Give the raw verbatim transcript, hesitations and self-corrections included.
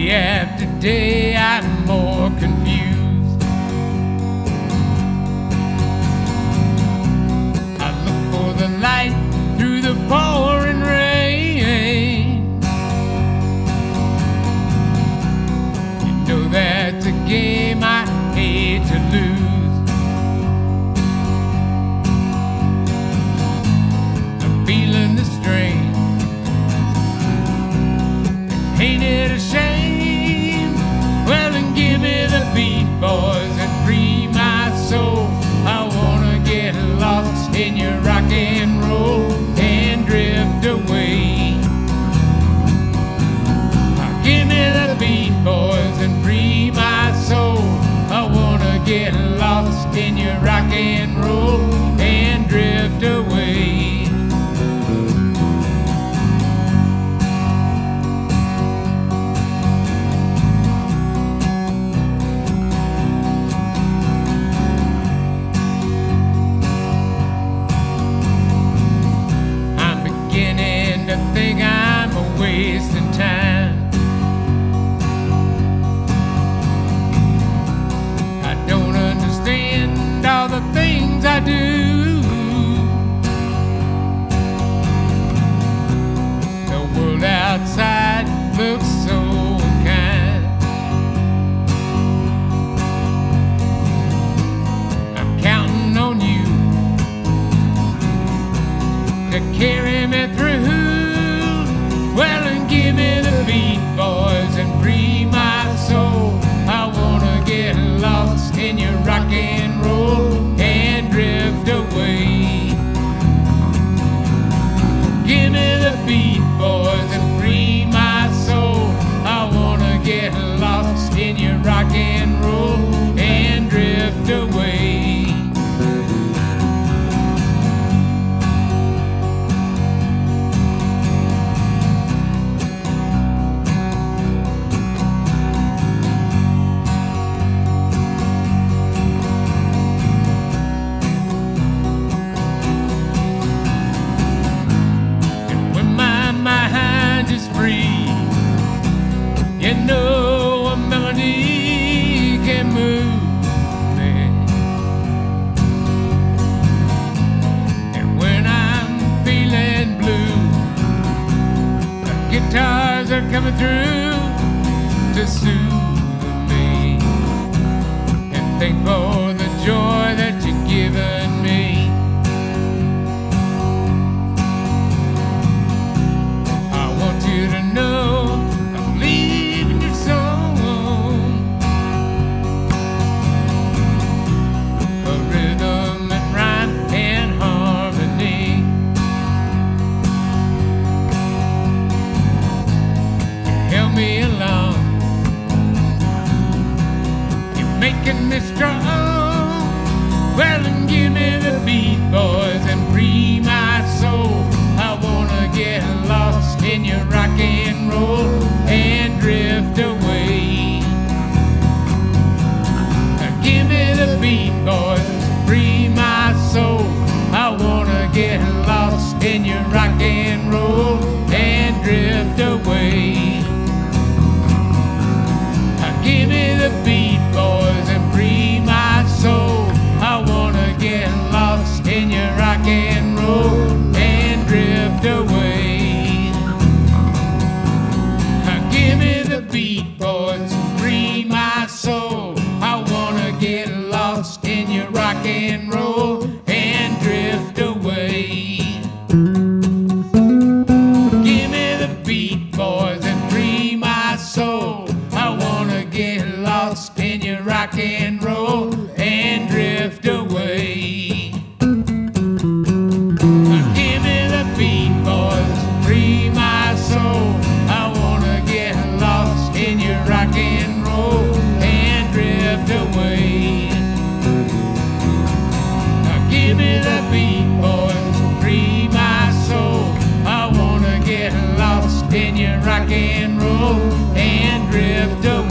Day after day I'm more confused. I look for the light through the pouring rain. You know that's a game I hate to lose. I'm feeling the strain. Ain't it a shame? Well, then give me the beat, boys, and free my soul. I wanna get lost in your rock and roll and drift away. Give me the beat, boys, and free my soul. I wanna get lost in your rock and roll and drift away. I think I'm a wasting time. I don't understand all the things I do. The world outside looks so unkind. I'm counting on you to carry me through. Well, and give me the beat, boys, and free my soul. I wanna get lost in your rock and roll and drift away. Give me the beat, boys, and free my soul. I wanna get lost in your rock and roll and drift away. You know a melody can move me, and when I'm feeling blue, the guitars are coming through to soothe me, and thank for the joy that you've given me. I want you to know me along. You're making me strong. Well, then give me the beat, boys, and free my soul. I wanna get lost in your rock and roll and drift away. Give me the beat, boys, free my soul. I wanna get lost in your rock and roll and drift away. Give me the beat, boys, and free my soul. I wanna get lost in your rock and roll and drift away. Give me the beat, boys, and free my soul. I wanna get lost in your rock and roll and drift away. Give me the beat, boys, and free my soul. I wanna get lost in your rock and roll and drift away. Give me the beat, boys, free my soul. I wanna get lost in your rock and roll and drift away. Give me the beat, boys, free my soul. I wanna get lost in your rock and roll and drift away.